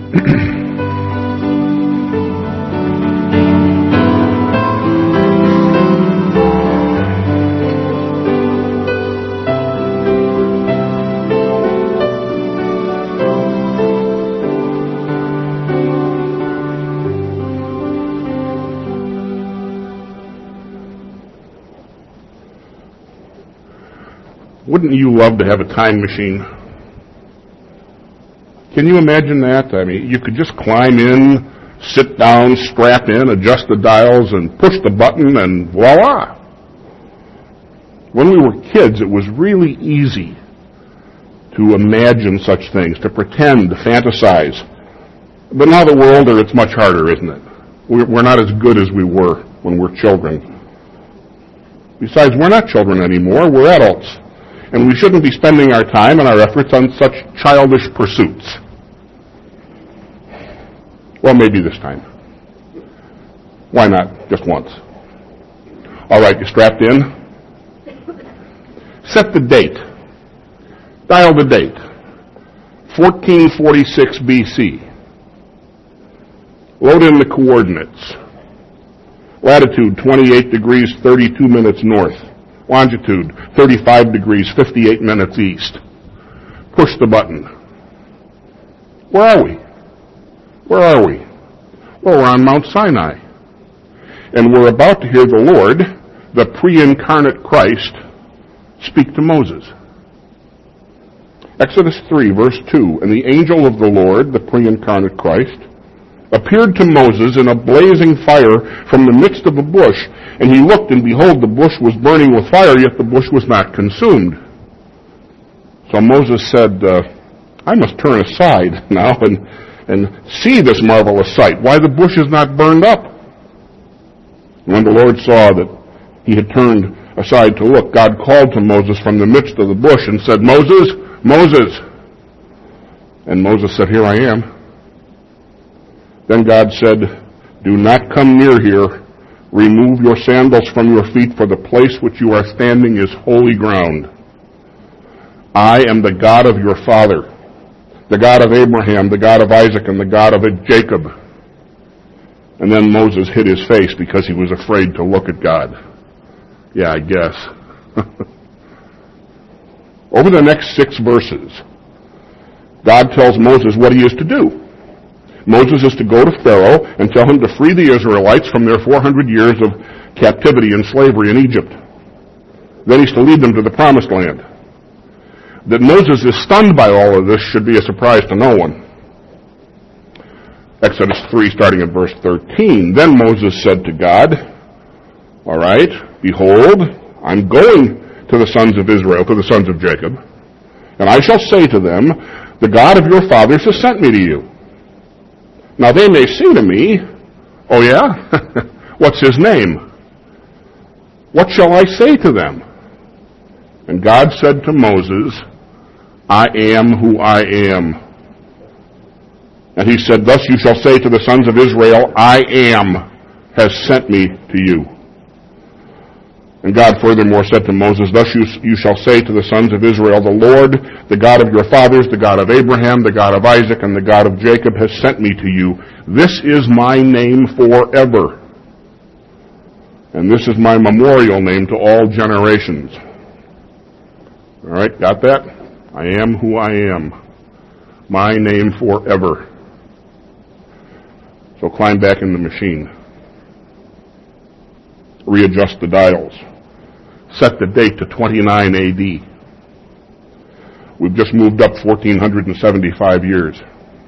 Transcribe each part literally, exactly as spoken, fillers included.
Wouldn't you love to have a time machine? Can you imagine that? I mean, you could just climb in, sit down, strap in, adjust the dials, and push the button, and voila! When we were kids, it was really easy to imagine such things, to pretend, to fantasize. But now that we're older, it's much harder, isn't it? We're not as good as we were when we're children. Besides, we're not children anymore, we're adults. And we shouldn't be spending our time and our efforts on such childish pursuits. Well, maybe this time. Why not? Just once. All right, you strapped in? Set the date. Dial the date. fourteen forty-six B C. Load in the coordinates. Latitude, twenty-eight degrees, thirty-two minutes north. Longitude, thirty-five degrees, fifty-eight minutes east. Push the button. Where are we? Where are we? Well, we're on Mount Sinai. And we're about to hear the Lord, the pre-incarnate Christ, speak to Moses. Exodus three, verse two, and the angel of the Lord, the pre-incarnate Christ, appeared to Moses in a blazing fire from the midst of a bush. And he looked, and behold, the bush was burning with fire, yet the bush was not consumed. So Moses said, uh, I must turn aside now and, and see this marvelous sight, why the bush is not burned up. When the Lord saw that he had turned aside to look, God called to Moses from the midst of the bush and said, Moses, Moses. And Moses said, Here I am. Then God said, Do not come near here. Remove your sandals from your feet, for the place which you are standing is holy ground. I am the God of your father, the God of Abraham, the God of Isaac, and the God of Jacob. And then Moses hid his face because he was afraid to look at God. Yeah, I guess. Over the next six verses, God tells Moses what he is to do. Moses is to go to Pharaoh and tell him to free the Israelites from their four hundred years of captivity and slavery in Egypt. Then he's to lead them to the promised land. That Moses is stunned by all of this should be a surprise to no one. Exodus three, starting at verse thirteen. Then Moses said to God, All right, behold, I'm going to the sons of Israel, to the sons of Jacob, and I shall say to them, The God of your fathers has sent me to you. Now they may say to me, Oh yeah? What's his name? What shall I say to them? And God said to Moses, I am who I am. And he said, Thus you shall say to the sons of Israel, I am has sent me to you. And God furthermore said to Moses, Thus you, you shall say to the sons of Israel, The Lord, the God of your fathers, the God of Abraham, the God of Isaac, and the God of Jacob has sent me to you. This is my name forever. And this is my memorial name to all generations. All right, got that? I am who I am. My name forever. So climb back in the machine. Readjust the dials. Set the date to twenty-nine A D. We've just moved up one thousand four hundred seventy-five years.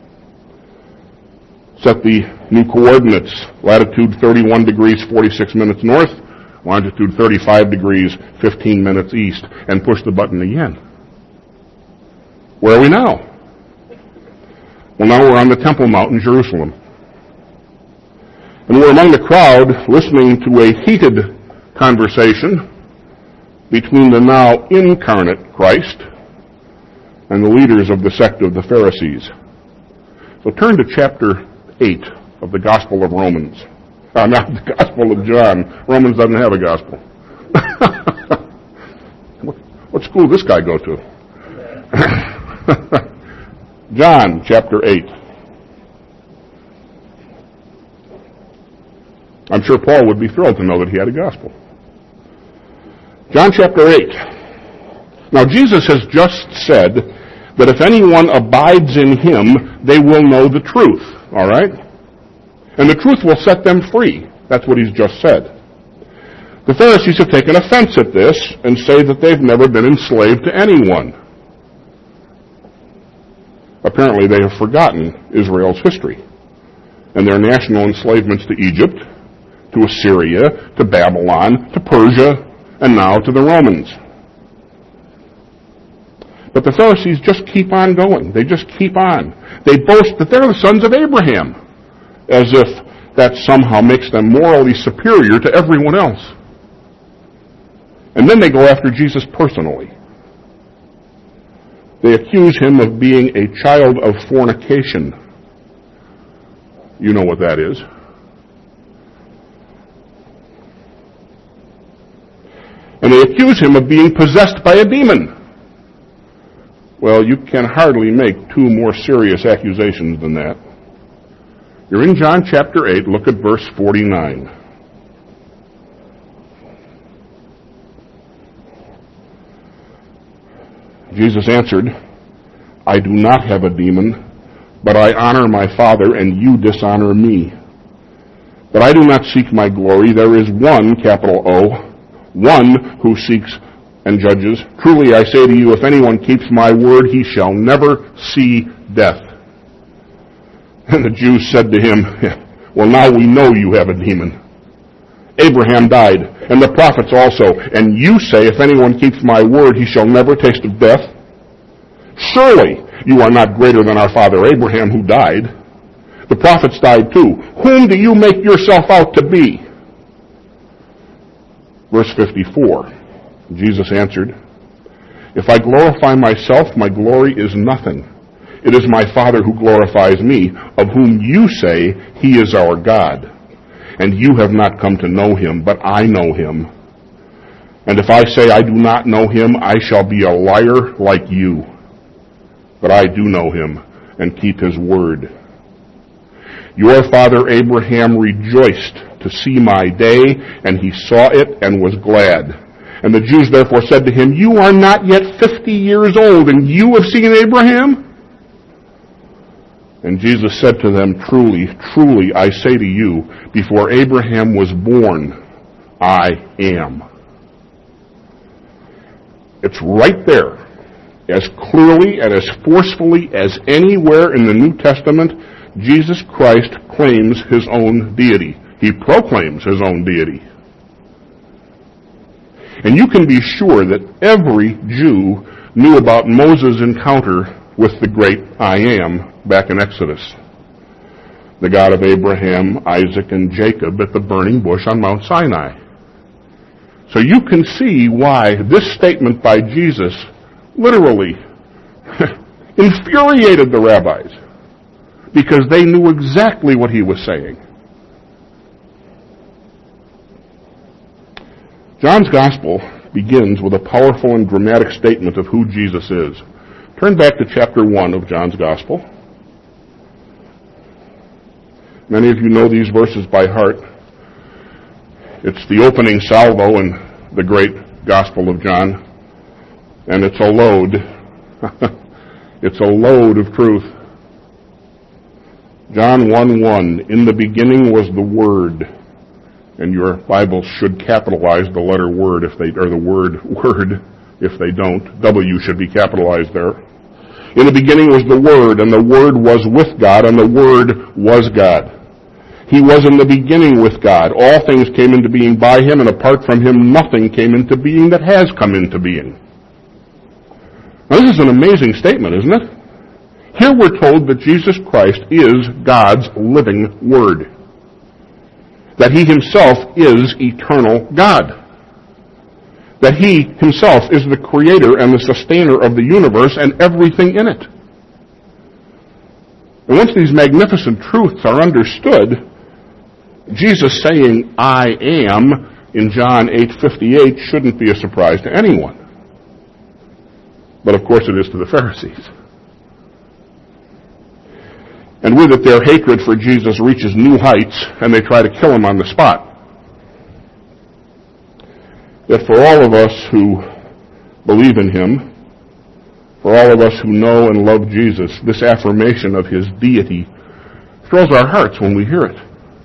Set the new coordinates. Latitude thirty-one degrees, forty-six minutes north. Longitude thirty-five degrees, fifteen minutes east. And push the button again. Where are we now? Well, now we're on the Temple Mount in Jerusalem. And we're among the crowd listening to a heated conversation between the now incarnate Christ and the leaders of the sect of the Pharisees. So turn to chapter eight of the Gospel of Romans. Uh, not the Gospel of John. Romans doesn't have a gospel. what, what school does this guy go to? John chapter eight. I'm sure Paul would be thrilled to know that he had a gospel. John chapter eight. Now Jesus has just said that if anyone abides in him, they will know the truth. All right? And the truth will set them free. That's what he's just said. The Pharisees have taken offense at this and say that they've never been enslaved to anyone. Apparently they have forgotten Israel's history and their national enslavements to Egypt, to Assyria, to Babylon, to Persia, and now to the Romans. But the Pharisees just keep on going. They just keep on. They boast that they're the sons of Abraham, as if that somehow makes them morally superior to everyone else. And then they go after Jesus personally. They accuse him of being a child of fornication. You know what that is. And they accuse him of being possessed by a demon. Well, you can hardly make two more serious accusations than that. You're in John chapter eight. Look at verse forty-nine. Jesus answered, I do not have a demon, but I honor my Father, and you dishonor me. But I do not seek my glory. There is one, capital O, one who seeks and judges. Truly I say to you, if anyone keeps my word, he shall never see death. And the Jews said to him, well, now we know you have a demon. Abraham died, and the prophets also, and you say, if anyone keeps my word, he shall never taste of death. Surely you are not greater than our father Abraham, who died. The prophets died too. Whom do you make yourself out to be? Verse fifty-four, Jesus answered, if I glorify myself, my glory is nothing. It is my Father who glorifies me, of whom you say he is our God. And you have not come to know him, but I know him. And if I say I do not know him, I shall be a liar like you. But I do know him and keep his word. Your father Abraham rejoiced to see my day, and he saw it and was glad. And the Jews therefore said to him, you are not yet fifty years old, and you have seen Abraham? And Jesus said to them, truly, truly, I say to you, before Abraham was born, I am. It's right there, as clearly and as forcefully as anywhere in the New Testament, Jesus Christ claims his own deity. He proclaims his own deity. And you can be sure that every Jew knew about Moses' encounter with the great I Am back in Exodus. The God of Abraham, Isaac, and Jacob at the burning bush on Mount Sinai. So you can see why this statement by Jesus literally infuriated the rabbis, because they knew exactly what he was saying. John's Gospel begins with a powerful and dramatic statement of who Jesus is. Turn back to chapter one of John's Gospel. Many of you know these verses by heart. It's the opening salvo in the great Gospel of John, and it's a load. It's a load of truth. John one one, in the beginning was the Word. And your Bibles should capitalize the letter word if they, or the word word if they don't. W should be capitalized there. In the beginning was the Word, and the Word was with God, and the Word was God. He was in the beginning with God. All things came into being by him, and apart from him nothing came into being that has come into being. Now this is an amazing statement, isn't it? Here we're told that Jesus Christ is God's living Word. That he himself is eternal God. That he himself is the creator and the sustainer of the universe and everything in it. And once these magnificent truths are understood, Jesus saying, I am, in John eight fifty-eight shouldn't be a surprise to anyone. But of course it is to the Pharisees. And with it, their hatred for Jesus reaches new heights, and they try to kill him on the spot. Yet for all of us who believe in him, for all of us who know and love Jesus, this affirmation of his deity thrills our hearts when we hear it.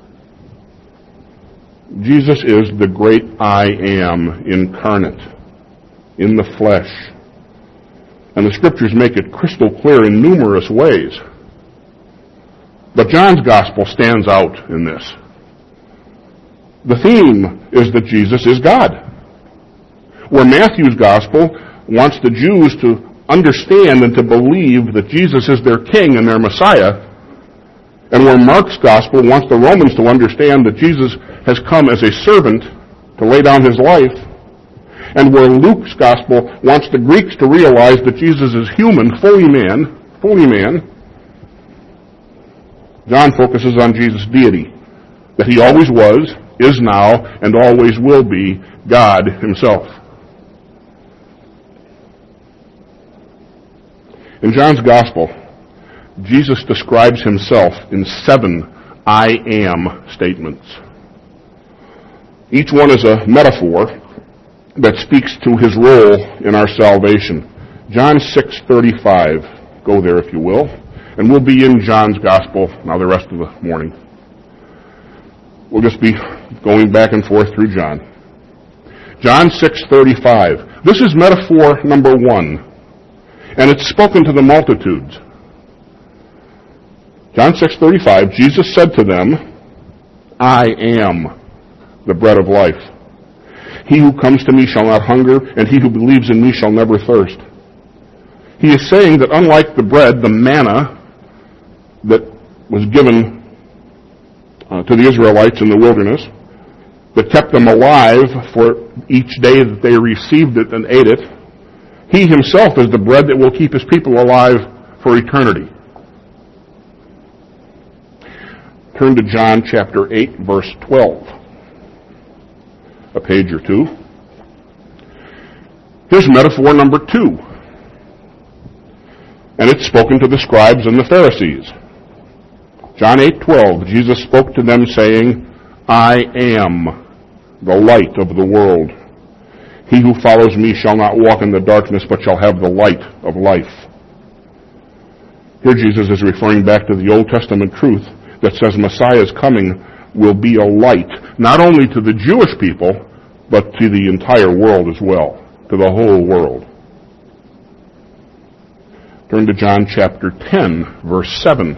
Jesus is the great I Am incarnate, in the flesh. And the Scriptures make it crystal clear in numerous ways. But John's Gospel stands out in this. The theme is that Jesus is God. Where Matthew's Gospel wants the Jews to understand and to believe that Jesus is their King and their Messiah, and where Mark's Gospel wants the Romans to understand that Jesus has come as a servant to lay down his life, and where Luke's Gospel wants the Greeks to realize that Jesus is human, fully man, fully man, John focuses on Jesus' deity, that he always was, is now, and always will be God himself. In John's Gospel, Jesus describes himself in seven I am statements. Each one is a metaphor that speaks to his role in our salvation. John six thirty-five, go there if you will, and we'll be in John's Gospel now the rest of the morning. We'll just be going back and forth through John. John six thirty-five. This is metaphor number one. And it's spoken to the multitudes. John six thirty-five, Jesus said to them, I am the bread of life. He who comes to me shall not hunger, and he who believes in me shall never thirst. He is saying that unlike the bread, the manna, that was given uh, to the Israelites in the wilderness, that kept them alive for each day that they received it and ate it, he himself is the bread that will keep his people alive for eternity. Turn to John chapter eight, verse twelve. A page or two. Here's metaphor number two. And it's spoken to the scribes and the Pharisees. John eight twelve, Jesus spoke to them saying, I am the light of the world. He who follows me shall not walk in the darkness, but shall have the light of life. Here Jesus is referring back to the Old Testament truth that says Messiah's coming will be a light, not only to the Jewish people, but to the entire world as well, to the whole world. Turn to John chapter ten, verse seven.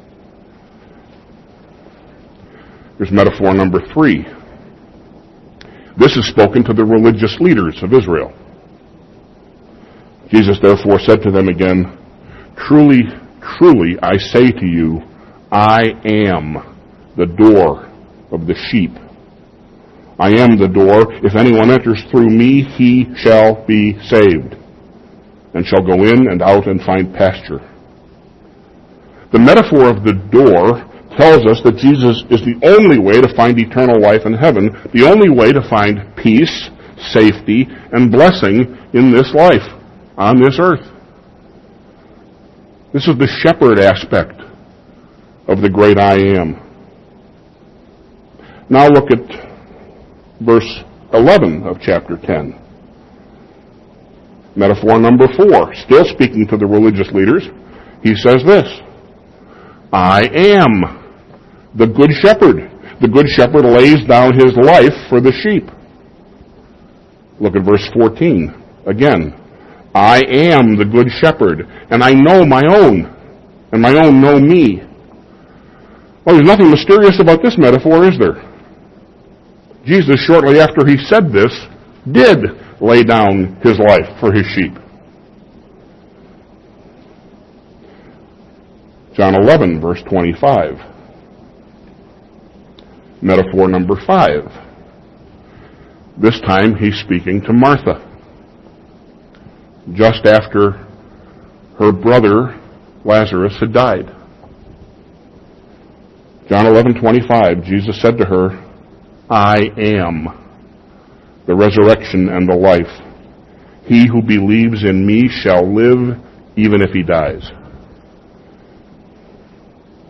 Here's metaphor number three. This is spoken to the religious leaders of Israel. Jesus therefore said to them again, Truly, truly, I say to you, I am the door of the sheep. I am the door. If anyone enters through me, he shall be saved, and shall go in and out and find pasture. The metaphor of the door tells us that Jesus is the only way to find eternal life in heaven, the only way to find peace, safety, and blessing in this life, on this earth. This is the shepherd aspect of the great I am. Now look at verse eleven of chapter ten. Metaphor number four, still speaking to the religious leaders, he says this, I am the good shepherd. The good shepherd lays down his life for the sheep. Look at verse fourteen. Again, I am the good shepherd, and I know my own, and my own know me. Well, there's nothing mysterious about this metaphor, is there? Jesus, shortly after he said this, did lay down his life for his sheep. John eleven, verse twenty-five. Metaphor number five. This time he's speaking to Martha. Just after her brother Lazarus had died. John eleven twenty-five, Jesus said to her, I am the resurrection and the life. He who believes in me shall live even if he dies.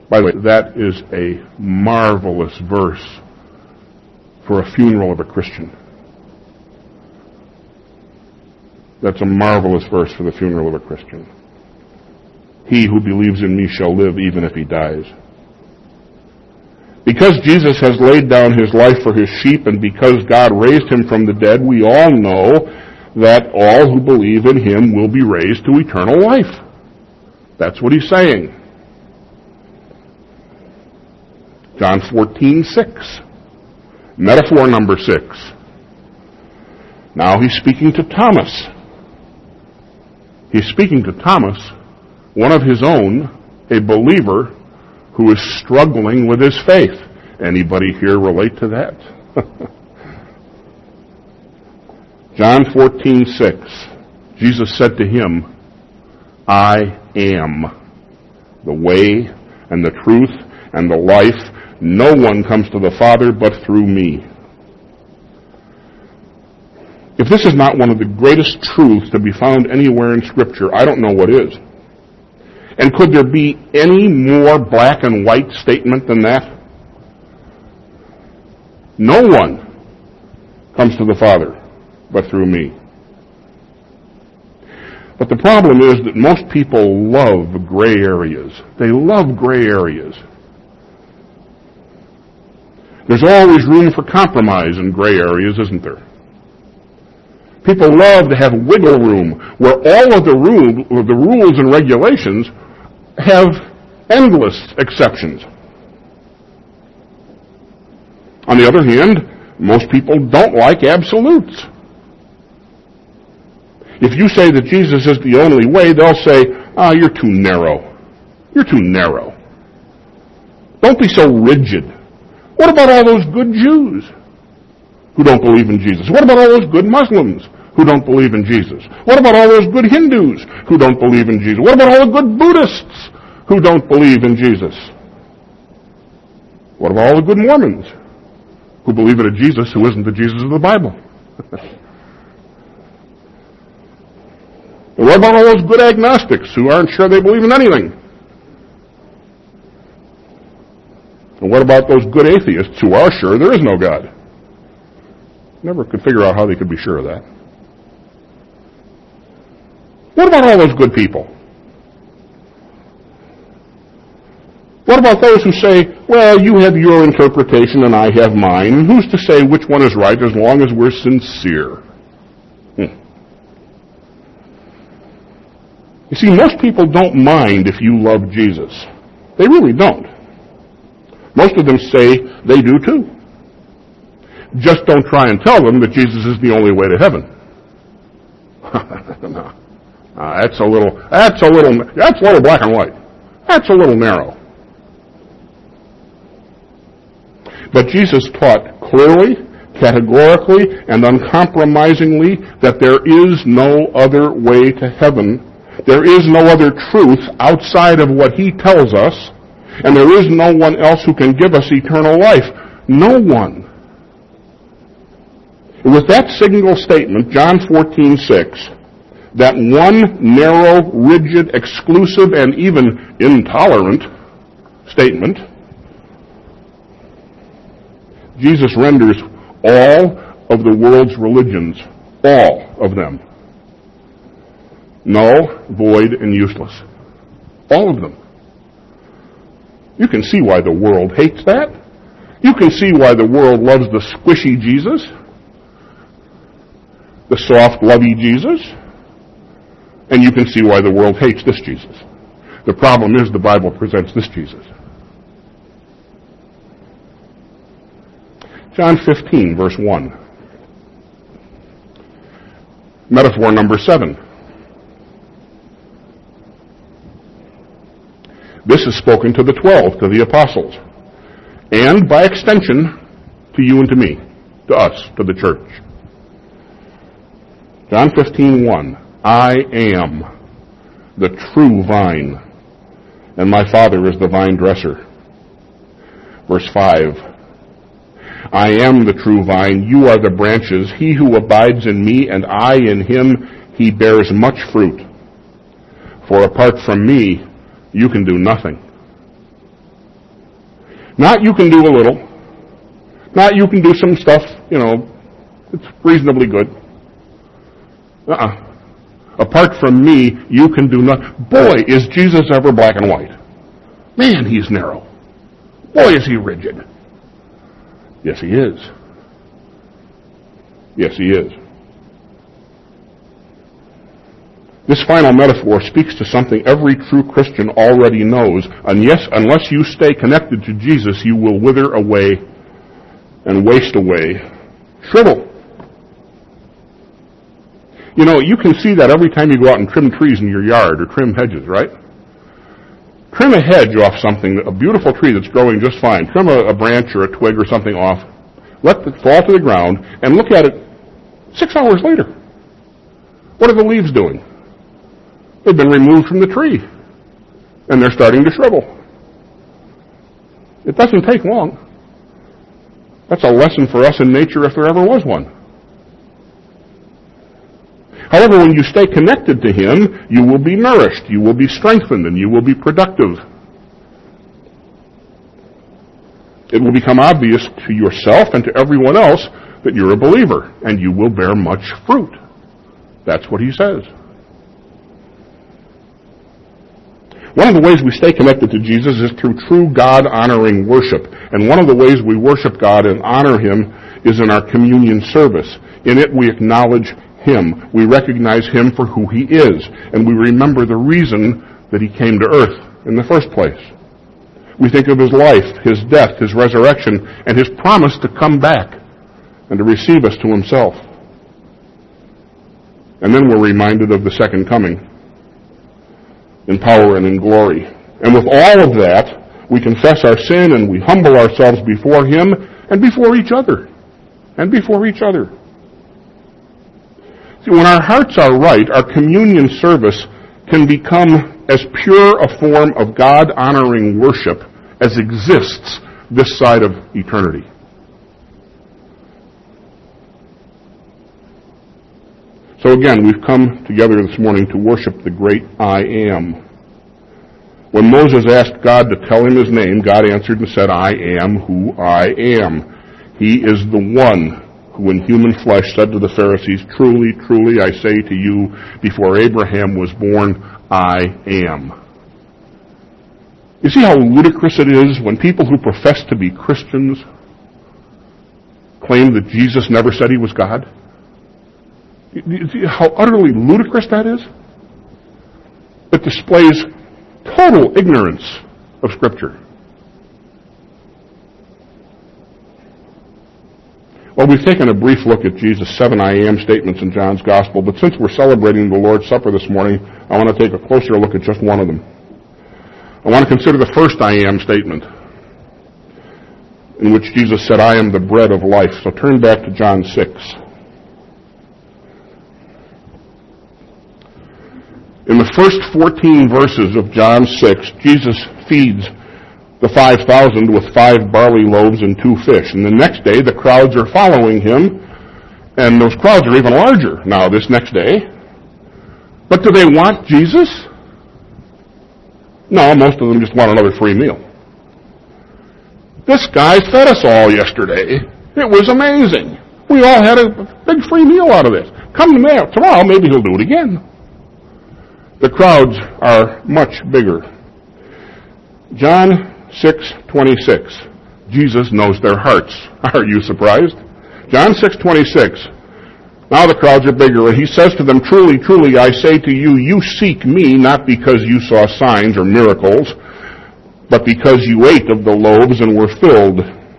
By the way, that is a marvelous verse for a funeral of a Christian. That's a marvelous verse for the funeral of a Christian. He who believes in me shall live even if he dies. Because Jesus has laid down his life for his sheep, and because God raised him from the dead, we all know that all who believe in him will be raised to eternal life. That's what he's saying. John fourteen six. Metaphor number six. Now he's speaking to Thomas. He's speaking to Thomas, one of his own, a believer who is struggling with his faith. Anybody here relate to that? John fourteen six. Jesus said to him, I am the way and the truth and the life. No one comes to the Father but through me. If this is not one of the greatest truths to be found anywhere in Scripture, I don't know what is. And could there be any more black and white statement than that? No one comes to the Father but through me. But the problem is that most people love gray areas. They love gray areas. There's always room for compromise in gray areas, isn't there? People love to have wiggle room where all of the, rule, the rules and regulations have endless exceptions. On the other hand, most people don't like absolutes. If you say that Jesus is the only way, they'll say, ah, you're too narrow. You're too narrow. Don't be so rigid. What about all those good Jews who don't believe in Jesus? What about all those good Muslims who don't believe in Jesus? What about all those good Hindus who don't believe in Jesus? What about all the good Buddhists who don't believe in Jesus? What about all the good Mormons who believe in a Jesus who isn't the Jesus of the Bible? And what about all those good agnostics who aren't sure they believe in anything? And what about those good atheists who are sure there is no God? Never could figure out how they could be sure of that. What about all those good people? What about those who say, well, you have your interpretation and I have mine, and who's to say which one is right as long as we're sincere? Hmm. You see, most people don't mind if you love Jesus. They really don't. Most of them say they do too. Just don't try and tell them that Jesus is the only way to heaven. No. Uh, that's a little, that's a little, that's a little black and white. That's a little narrow. But Jesus taught clearly, categorically, and uncompromisingly that there is no other way to heaven. There is no other truth outside of what he tells us, and there is no one else who can give us eternal life. No one. With that single statement, John fourteen six, that one narrow, rigid, exclusive, and even intolerant statement, Jesus renders all of the world's religions, all of them, null, void, and useless. All of them. You can see why the world hates that. You can see why the world loves the squishy Jesus, the soft, lovey Jesus, and you can see why the world hates this Jesus. The problem is the Bible presents this Jesus. John fifteen, verse one. Metaphor number seven. This is spoken to the twelve, to the apostles, and by extension, to you and to me, to us, to the church. John fifteen, one. I am the true vine, and my Father is the vine dresser. Verse five. I am the true vine, you are the branches. He who abides in me and I in him, he bears much fruit. For apart from me, you can do nothing. Not you can do a little. Not you can do some stuff, you know, it's reasonably good. Uh-uh. Apart from me, you can do nothing. Boy, is Jesus ever black and white. Man, he's narrow. Boy, is he rigid. Yes, he is. Yes, he is. This final metaphor speaks to something every true Christian already knows. And yes, unless you stay connected to Jesus, you will wither away and waste away, shrivel. You know, you can see that every time you go out and trim trees in your yard or trim hedges, right? Trim a hedge off something, a beautiful tree that's growing just fine. Trim a, a branch or a twig or something off. Let it fall to the ground and look at it six hours later. What are the leaves doing? They've been removed from the tree. And they're starting to shrivel. It doesn't take long. That's a lesson for us in nature if there ever was one. However, when you stay connected to Him, you will be nourished, you will be strengthened, and you will be productive. It will become obvious to yourself and to everyone else that you're a believer, and you will bear much fruit. That's what He says. One of the ways we stay connected to Jesus is through true God-honoring worship. And one of the ways we worship God and honor Him is in our communion service. In it we acknowledge Him. We recognize Him for who He is. And we remember the reason that He came to earth in the first place. We think of His life, His death, His resurrection, and His promise to come back and to receive us to Himself. And then we're reminded of the second coming in power and in glory. And with all of that, we confess our sin and we humble ourselves before Him and before each other. And before each other. See, when our hearts are right, our communion service can become as pure a form of God-honoring worship as exists this side of eternity. So again, we've come together this morning to worship the great I Am. When Moses asked God to tell him His name, God answered and said, I am who I am. He is the one who in human flesh said to the Pharisees, truly, truly, I say to you, before Abraham was born, I am. You see how ludicrous it is when people who profess to be Christians claim that Jesus never said He was God? You see how utterly ludicrous that is? It displays total ignorance of Scripture. Well, we've taken a brief look at Jesus' seven I am statements in John's Gospel, but since we're celebrating the Lord's Supper this morning, I want to take a closer look at just one of them. I want to consider the first I am statement, in which Jesus said, I am the bread of life. So turn back to John six. In the first fourteen verses of John six, Jesus feeds the five thousand with five barley loaves and two fish. And the next day, the crowds are following Him, and those crowds are even larger now this next day. But do they want Jesus? No, most of them just want another free meal. This guy fed us all yesterday. It was amazing. We all had a big free meal out of this. Come tomorrow, tomorrow maybe He'll do it again. The crowds are much bigger. John six twenty-six. Jesus knows their hearts. Are you surprised? John six twenty-six. Now the crowds are bigger, and He says to them, truly, truly, I say to you, you seek Me not because you saw signs or miracles, but because you ate of the loaves and were filled.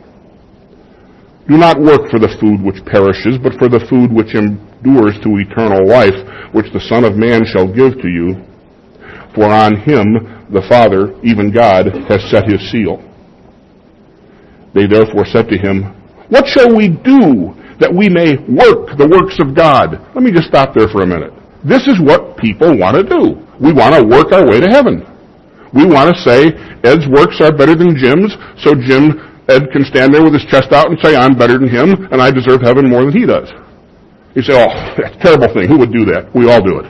Do not work for the food which perishes, but for the food which endures to eternal life, which the Son of Man shall give to you. For on Him the Father, even God, has set His seal. They therefore said to Him, what shall we do that we may work the works of God? Let me just stop there for a minute. This is what people want to do. We want to work our way to heaven. We want to say, Ed's works are better than Jim's, so Jim, Ed can stand there with his chest out and say, I'm better than him, and I deserve heaven more than he does. You say, oh, that's a terrible thing. Who would do that? We all do it.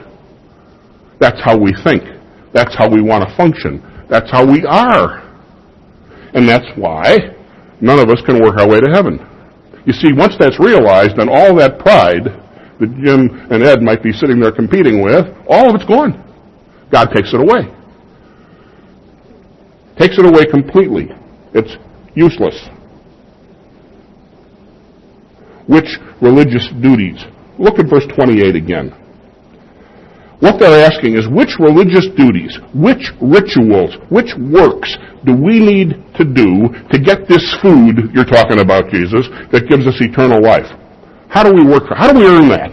That's how we think. That's how we want to function. That's how we are. And that's why none of us can work our way to heaven. You see, once that's realized, then all that pride that Jim and Ed might be sitting there competing with, all of it's gone. God takes it away. Takes it away completely. It's useless. Which religious duties? Look at verse twenty-eight again. What they're asking is, which religious duties, which rituals, which works do we need to do to get this food you're talking about, Jesus, that gives us eternal life? How do we work for How do we earn that?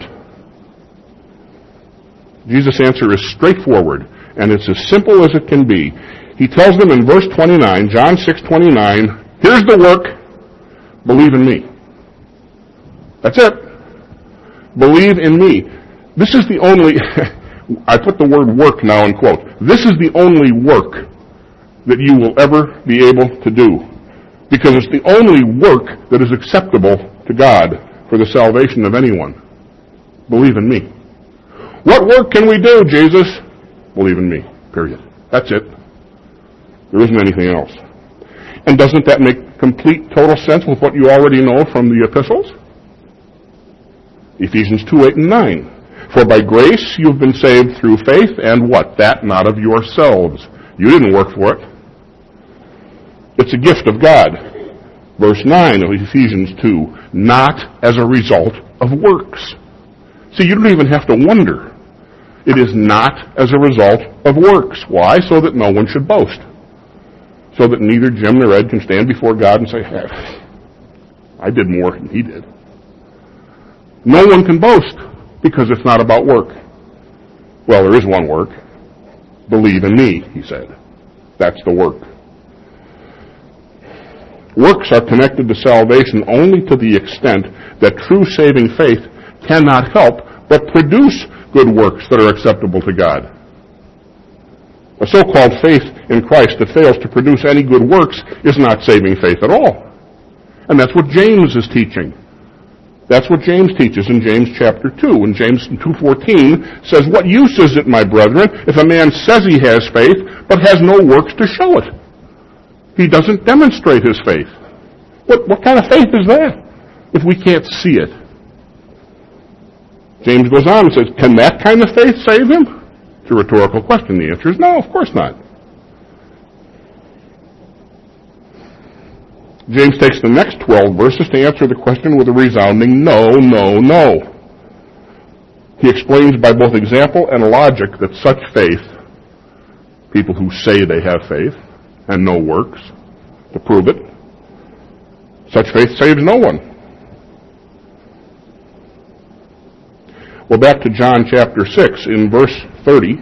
Jesus' answer is straightforward, and it's as simple as it can be. He tells them in verse twenty-nine, John six twenty-nine, here's the work, believe in me. That's it. Believe in me. This is the only, I put the word work now in quote, this is the only work that you will ever be able to do. Because it's the only work that is acceptable to God for the salvation of anyone. Believe in me. What work can we do, Jesus? Believe in me. Period. That's it. There isn't anything else. And doesn't that make complete, total sense with what you already know from the epistles? Ephesians two, eight, and nine. For by grace you've been saved through faith, and what? That not of yourselves. You didn't work for it. It's a gift of God. Verse nine of Ephesians two, not as a result of works. See, you don't even have to wonder. It is not as a result of works. Why? So that no one should boast. So that neither Jim nor Ed can stand before God and say, hey, I did more than he did. No one can boast because it's not about work. Well, there is one work. Believe in me, he said. That's the work. Works are connected to salvation only to the extent that true saving faith cannot help but produce good works that are acceptable to God. A so-called faith in Christ that fails to produce any good works is not saving faith at all. And that's what James is teaching. That's what James teaches in James chapter two. And James two fourteen says, what use is it, my brethren, if a man says he has faith, but has no works to show it? He doesn't demonstrate his faith. What, what kind of faith is that if we can't see it? James goes on and says, can that kind of faith save him? It's a rhetorical question. The answer is no, of course not. James takes the next twelve verses to answer the question with a resounding no, no, no. He explains by both example and logic that such faith, people who say they have faith and no works to prove it, such faith saves no one. Well, back to John chapter six, in verse thirty,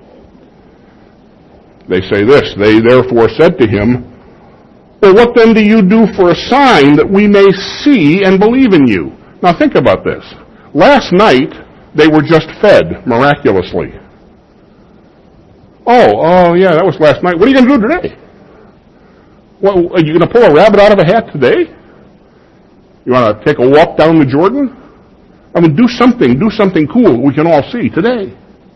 they say this, they therefore said to him, well, what then do you do for a sign that we may see and believe in you? Now think about this. Last night, they were just fed miraculously. Oh, oh yeah, that was last night. What are you going to do today? Well, are you going to pull a rabbit out of a hat today? You want to take a walk down the Jordan? I mean, do something, do something cool we can all see today.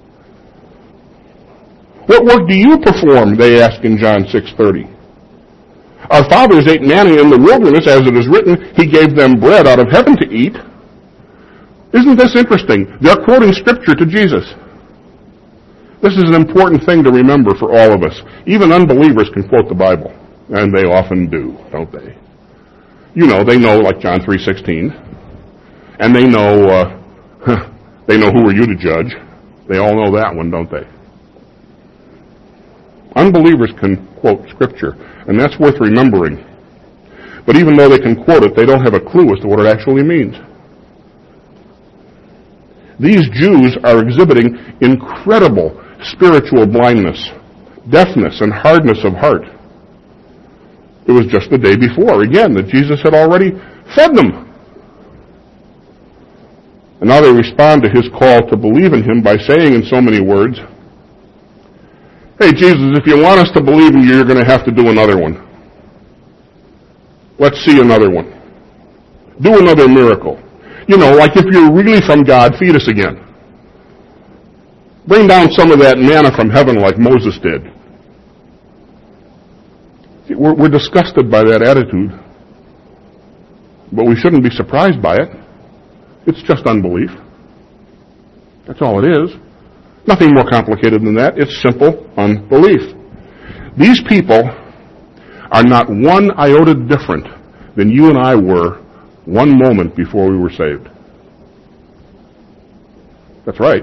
What work do you perform, they ask in John six thirty. Our fathers ate manna in the wilderness, as it is written, he gave them bread out of heaven to eat. Isn't this interesting? They're quoting Scripture to Jesus. This is an important thing to remember for all of us. Even unbelievers can quote the Bible, and they often do, don't they? You know, they know, like John three sixteen, and they know, uh, they know who are you to judge. They all know that one, don't they? Unbelievers can quote Scripture, and that's worth remembering. But even though they can quote it, they don't have a clue as to what it actually means. These Jews are exhibiting incredible spiritual blindness, deafness, and hardness of heart. It was just the day before, again, that Jesus had already fed them. And now they respond to his call to believe in him by saying in so many words, hey, Jesus, if you want us to believe in you, you're going to have to do another one. Let's see another one. Do another miracle. You know, like if you're really from God, feed us again. Bring down some of that manna from heaven like Moses did. We're, we're disgusted by that attitude, but we shouldn't be surprised by it. It's just unbelief. That's all it is. Nothing more complicated than that. It's simple unbelief. These people are not one iota different than you and I were one moment before we were saved. That's right.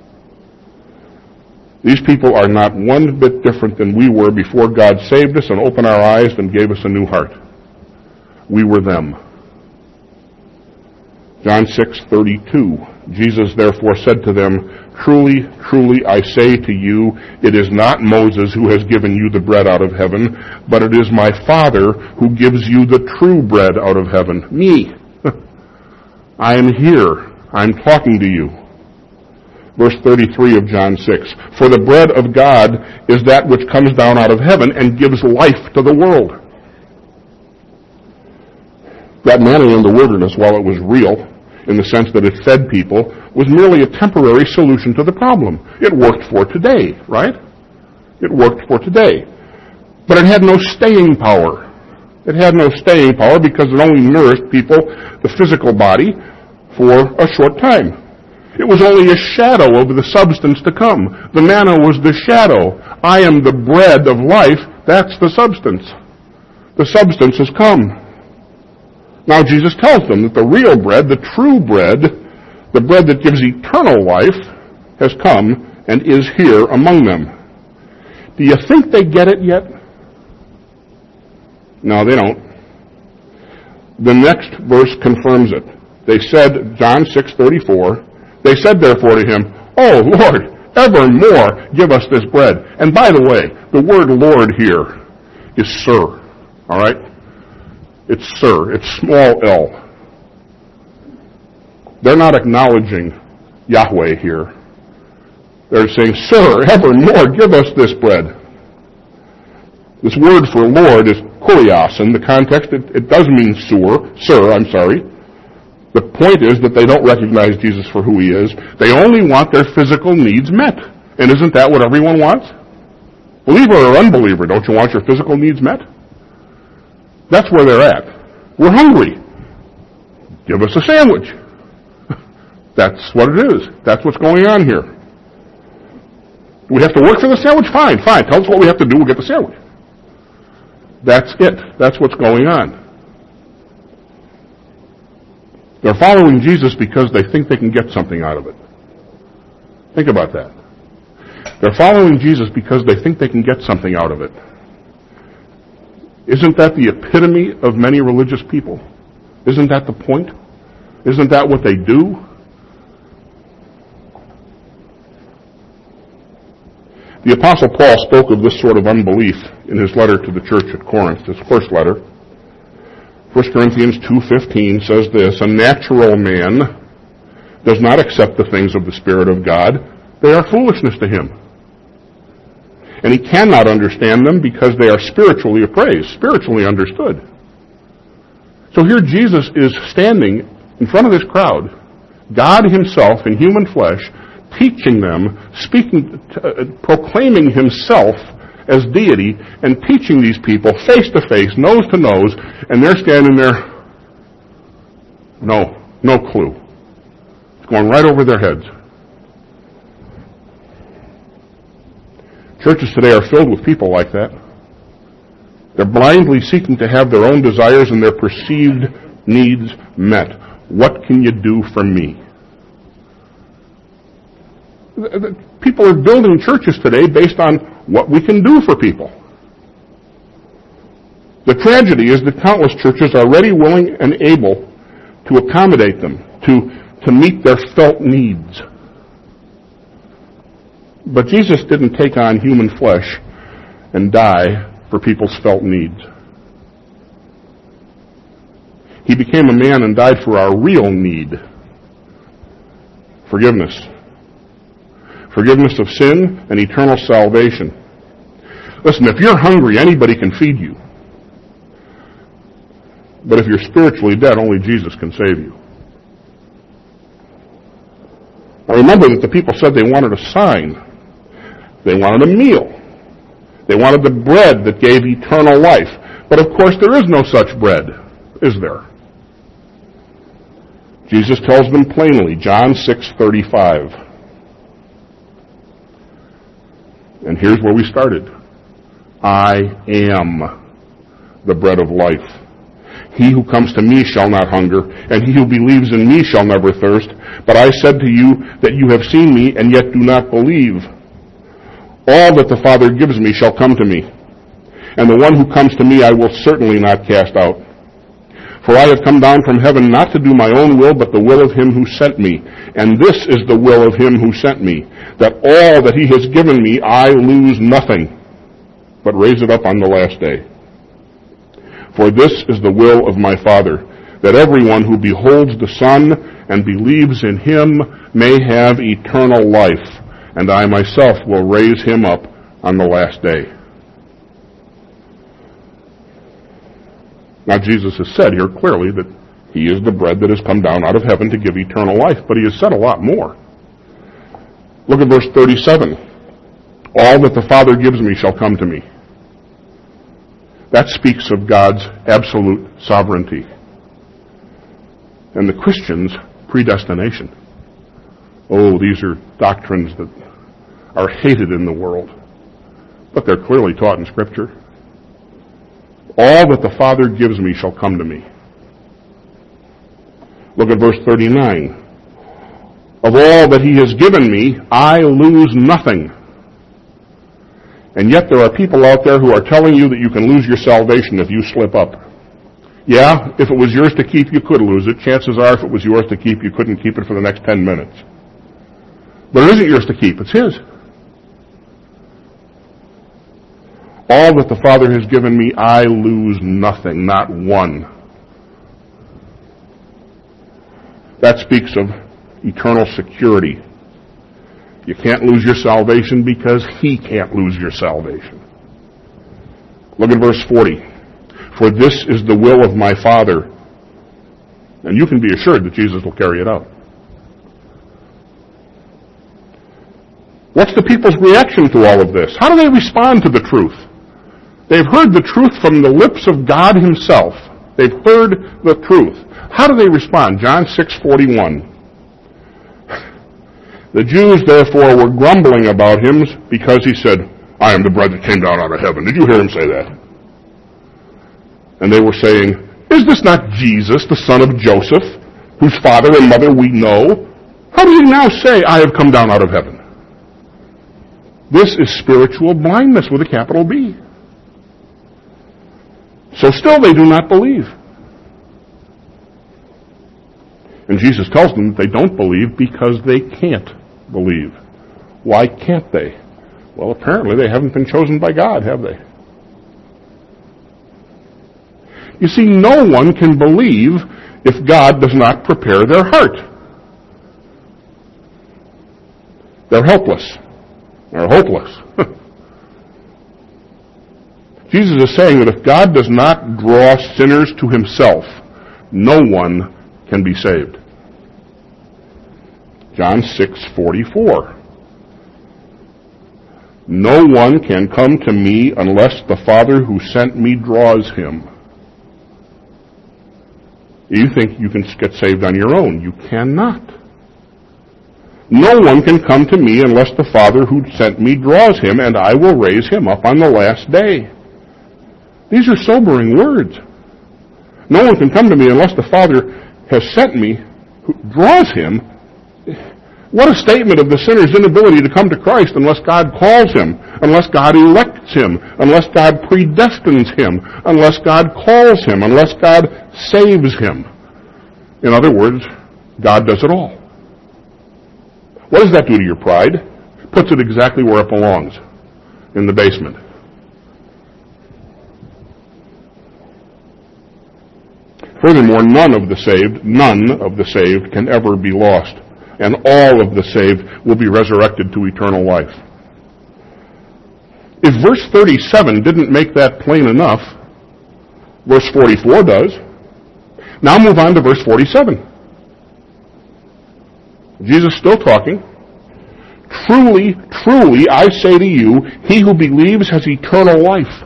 These people are not one bit different than we were before God saved us and opened our eyes and gave us a new heart. We were them. John six thirty-two. Jesus therefore said to them, Truly, truly, I say to you, it is not Moses who has given you the bread out of heaven, but it is my Father who gives you the true bread out of heaven. Me. I am here. I'm talking to you. Verse thirty-three of John six. For the bread of God is that which comes down out of heaven and gives life to the world. That manna in the wilderness, while it was real, in the sense that it fed people, was merely a temporary solution to the problem. It worked for today, right? It worked for today. But it had no staying power. It had no staying power because it only nourished people, the physical body, for a short time. It was only a shadow of the substance to come. The manna was the shadow. I am the bread of life. That's the substance. The substance has come. Now Jesus tells them that the real bread, the true bread, the bread that gives eternal life, has come and is here among them. Do you think they get it yet? No, they don't. The next verse confirms it. They said, John six thirty-four, they said therefore to him, Oh Lord, evermore give us this bread. And by the way, the word Lord here is sir. All right? It's sir. It's small l. They're not acknowledging Yahweh here. They're saying, Sir, evermore give us this bread. This word for Lord is kurios. In the context, it, it does mean sir. Sir, I'm sorry. The point is that they don't recognize Jesus for who he is. They only want their physical needs met. And isn't that what everyone wants? Believer or unbeliever, don't you want your physical needs met? That's where they're at. We're hungry. Give us a sandwich. That's what it is. That's what's going on here. Do we have to work for the sandwich? Fine, fine. Tell us what we have to do. We'll get the sandwich. That's it. That's what's going on. They're following Jesus because they think they can get something out of it. Think about that. They're following Jesus because they think they can get something out of it. Isn't that the epitome of many religious people? Isn't that the point? Isn't that what they do? The Apostle Paul spoke of this sort of unbelief in his letter to the church at Corinth, his first letter. First Corinthians two fifteen says this, A natural man does not accept the things of the Spirit of God. They are foolishness to him. And he cannot understand them because they are spiritually appraised, spiritually understood. So here Jesus is standing in front of this crowd, God himself in human flesh, teaching them, speaking, uh, proclaiming himself as deity, and teaching these people face to face, nose to nose, and they're standing there, no, no clue. It's going right over their heads. Churches today are filled with people like that. They're blindly seeking to have their own desires and their perceived needs met. What can you do for me? People are building churches today based on what we can do for people. The tragedy is that countless churches are ready, willing, and able to accommodate them, to, to meet their felt needs. But Jesus didn't take on human flesh and die for people's felt needs. He became a man and died for our real need. Forgiveness. Forgiveness of sin and eternal salvation. Listen, if you're hungry, anybody can feed you. But if you're spiritually dead, only Jesus can save you. Now remember that the people said they wanted a sign. They wanted a meal. They wanted the bread that gave eternal life. But of course there is no such bread, is there? Jesus tells them plainly, John six thirty-five. And here's where we started. I am the bread of life. He who comes to me shall not hunger, and he who believes in me shall never thirst. But I said to you that you have seen me, and yet do not believe. All that the Father gives me shall come to me, and the one who comes to me I will certainly not cast out. For I have come down from heaven not to do my own will, but the will of him who sent me. And this is the will of him who sent me, that all that he has given me I lose nothing, but raise it up on the last day. For this is the will of my Father, that everyone who beholds the Son and believes in him may have eternal life, and I myself will raise him up on the last day. Now Jesus has said here clearly that he is the bread that has come down out of heaven to give eternal life, but he has said a lot more. Look at verse thirty-seven. All that the Father gives me shall come to me. That speaks of God's absolute sovereignty. And the Christian's predestination. Oh, these are doctrines that are hated in the world, but they're clearly taught in Scripture. All that the Father gives me shall come to me. Look at verse thirty-nine. Of all that he has given me, I lose nothing. And yet there are people out there who are telling you that you can lose your salvation if you slip up. Yeah, if it was yours to keep, you could lose it. Chances are, if it was yours to keep, you couldn't keep it for the next ten minutes. But it isn't yours to keep, it's his. All that the Father has given me, I lose nothing, not one. That speaks of eternal security. You can't lose your salvation because he can't lose your salvation. Look at verse forty. For this is the will of my Father. And you can be assured that Jesus will carry it out. What's the people's reaction to all of this? How do they respond to the truth? They've heard the truth from the lips of God himself. They've heard the truth. How do they respond? John six forty-one. The Jews, therefore, were grumbling about him because he said, I am the bread that came down out of heaven. Did you hear him say that? And they were saying, is this not Jesus, the son of Joseph, whose father and mother we know? How does he now say, I have come down out of heaven? This is spiritual blindness with a capital B. So still they do not believe. And Jesus tells them that they don't believe because they can't believe. Why can't they? Well, apparently they haven't been chosen by God, have they? You see, no one can believe if God does not prepare their heart. They're helpless. They're hopeless. Jesus is saying that if God does not draw sinners to himself, no one can be saved. John six forty-four. No one can come to me unless the Father who sent me draws him. You think you can get saved on your own. You cannot. No one can come to me unless the Father who sent me draws him, and I will raise him up on the last day. These are sobering words. No one can come to me unless the Father has sent me, who draws him. What a statement of the sinner's inability to come to Christ unless God calls him, unless God elects him, unless God predestines him, unless God calls him, unless God saves him. In other words, God does it all. What does that do to your pride? It puts it exactly where it belongs, in the basement. Furthermore, none of the saved, none of the saved can ever be lost. And all of the saved will be resurrected to eternal life. If verse thirty-seven didn't make that plain enough, verse forty-four does. Now move on to verse forty-seven. Jesus still talking. Truly, truly, I say to you, he who believes has eternal life.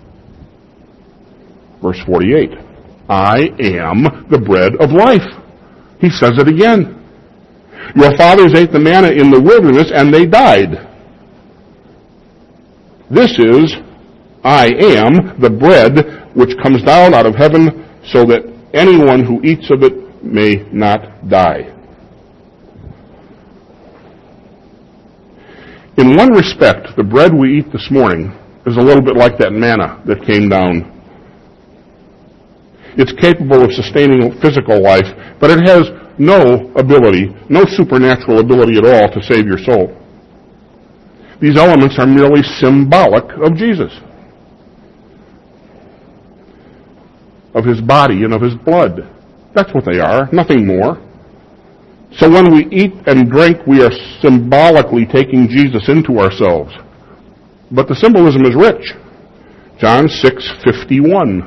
Verse forty-eight, I am the bread of life. He says it again. Your fathers ate the manna in the wilderness and they died. This is, I am the bread which comes down out of heaven, so that anyone who eats of it may not die. In one respect, the bread we eat this morning is a little bit like that manna that came down. It's capable of sustaining physical life, but it has no ability, no supernatural ability at all to save your soul. These elements are merely symbolic of Jesus, of his body and of his blood. That's what they are, nothing more. So when we eat and drink, we are symbolically taking Jesus into ourselves. But the symbolism is rich. John six fifty-one.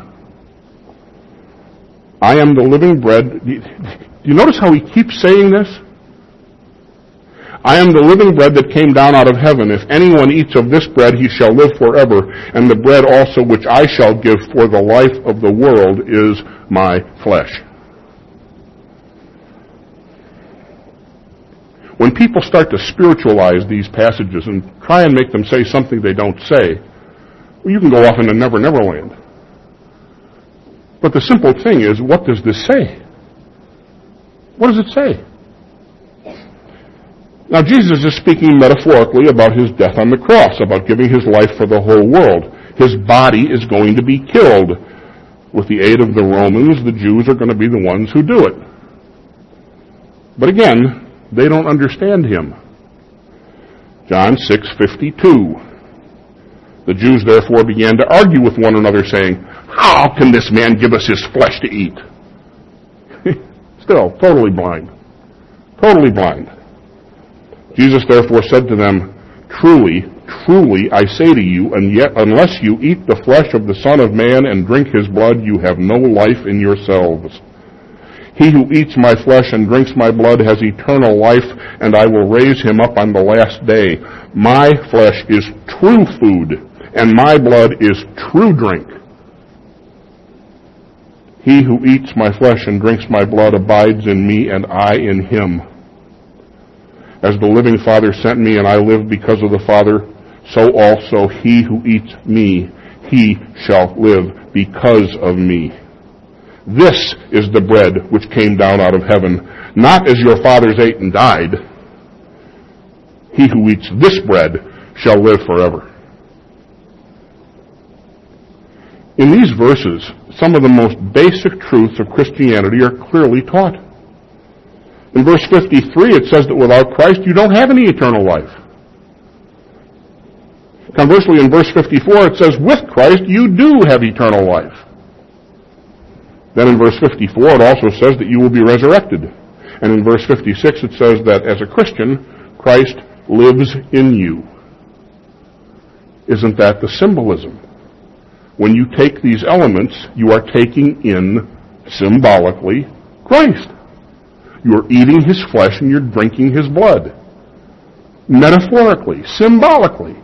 I am the living bread. Do you notice how he keeps saying this? I am the living bread that came down out of heaven. If anyone eats of this bread, he shall live forever. And the bread also which I shall give for the life of the world is my flesh. When people start to spiritualize these passages and try and make them say something they don't say, well, you can go off into Never Never Land. But the simple thing is, what does this say? What does it say? Now, Jesus is speaking metaphorically about his death on the cross, about giving his life for the whole world. His body is going to be killed. With the aid of the Romans, the Jews are going to be the ones who do it. But again, they don't understand him. John six fifty-two. The Jews therefore began to argue with one another, saying, how can this man give us his flesh to eat? Still, totally blind. Totally blind. Jesus therefore said to them, truly, truly, I say to you, and yet unless you eat the flesh of the Son of Man and drink his blood, you have no life in yourselves. He who eats my flesh and drinks my blood has eternal life, and I will raise him up on the last day. My flesh is true food, and my blood is true drink. He who eats my flesh and drinks my blood abides in me, and I in him. As the living Father sent me, and I live because of the Father, so also he who eats me, he shall live because of me. This is the bread which came down out of heaven, not as your fathers ate and died. He who eats this bread shall live forever. In these verses, some of the most basic truths of Christianity are clearly taught. In verse fifty-three, it says that without Christ, you don't have any eternal life. Conversely, in verse fifty-four, it says, with Christ, you do have eternal life. Then in verse fifty-four, it also says that you will be resurrected. And in verse fifty-six, it says that as a Christian, Christ lives in you. Isn't that the symbolism? When you take these elements, you are taking in, symbolically, Christ. You're eating his flesh and you're drinking his blood. Metaphorically, symbolically.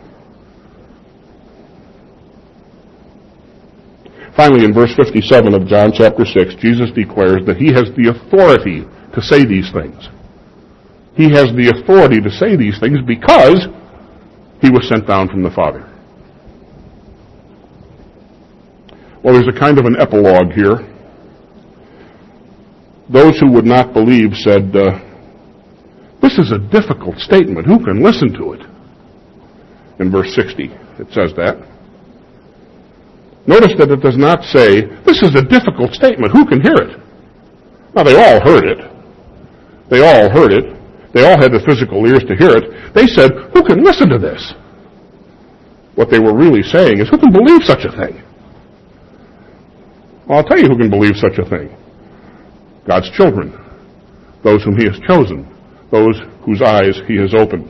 Finally, in verse fifty-seven of John chapter six, Jesus declares that he has the authority to say these things. He has the authority to say these things because he was sent down from the Father. Well, there's a kind of an epilogue here. Those who would not believe said, uh, this is a difficult statement. Who can listen to it? In verse sixty, it says that. Notice that it does not say, this is a difficult statement. Who can hear it? Now, they all heard it. They all heard it. They all had the physical ears to hear it. They said, who can listen to this? What they were really saying is, who can believe such a thing? Well, I'll tell you who can believe such a thing. God's children. Those whom he has chosen. Those whose eyes he has opened.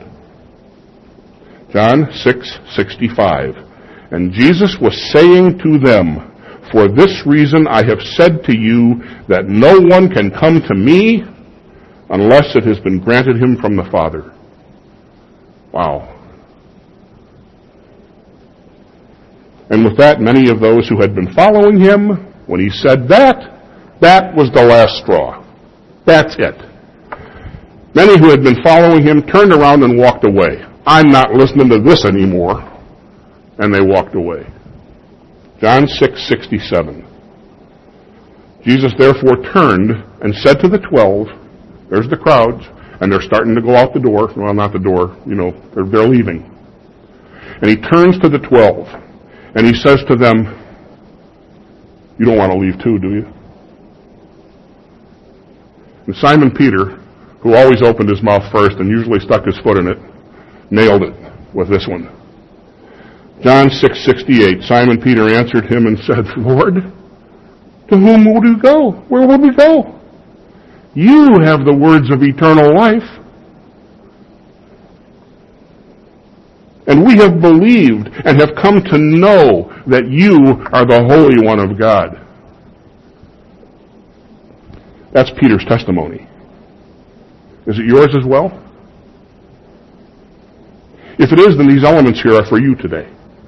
John six sixty-five. And Jesus was saying to them, for this reason I have said to you that no one can come to me unless it has been granted him from the Father. Wow. And with that, many of those who had been following him, when he said that, that was the last straw. That's it. Many who had been following him turned around and walked away. I'm not listening to this anymore. And they walked away. John six sixty-seven. Jesus therefore turned and said to the twelve, there's the crowds, and they're starting to go out the door. Well, not the door, you know, they're, they're leaving. And he turns to the twelve, and he says to them, you don't want to leave too, do you? And Simon Peter, who always opened his mouth first and usually stuck his foot in it, nailed it with this one. John six sixty-eight, Simon Peter answered him and said, Lord, to whom will we go? Where will we go? You have the words of eternal life. And we have believed and have come to know that you are the Holy One of God. That's Peter's testimony. Is it yours as well? If it is, then these elements here are for you today.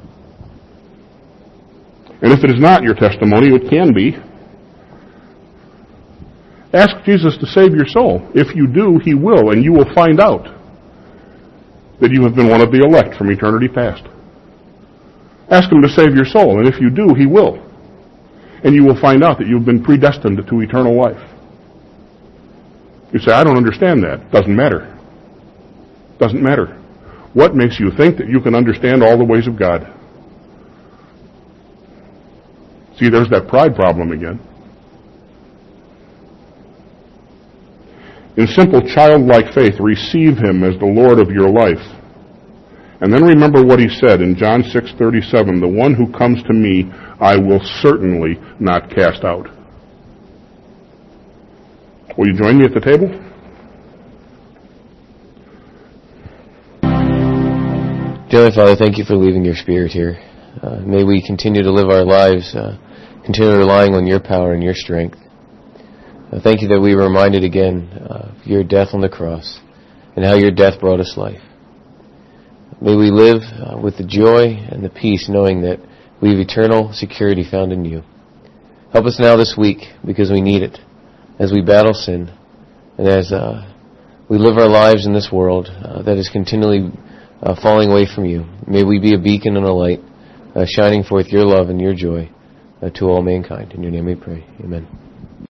And if it is not your testimony, it can be. Ask Jesus to save your soul. If you do, he will, and you will find out that you have been one of the elect from eternity past. Ask him to save your soul, and if you do, he will. And you will find out that you've been predestined to eternal life. You say, I don't understand that. Doesn't matter. Doesn't matter. What makes you think that you can understand all the ways of God? See, there's that pride problem again. In simple childlike faith, receive him as the Lord of your life. And then remember what he said in John six thirty-seven, the one who comes to me, I will certainly not cast out. Will you join me at the table? Dear Father, thank you for leaving your Spirit here. Uh, may we continue to live our lives, uh, continue relying on your power and your strength. Uh, thank you that we were reminded again of your death on the cross and how your death brought us life. May we live uh, with the joy and the peace knowing that we have eternal security found in you. Help us now this week because we need it as we battle sin and as uh, we live our lives in this world uh, that is continually uh, falling away from you. May we be a beacon and a light uh, shining forth your love and your joy uh, to all mankind. In your name we pray. Amen.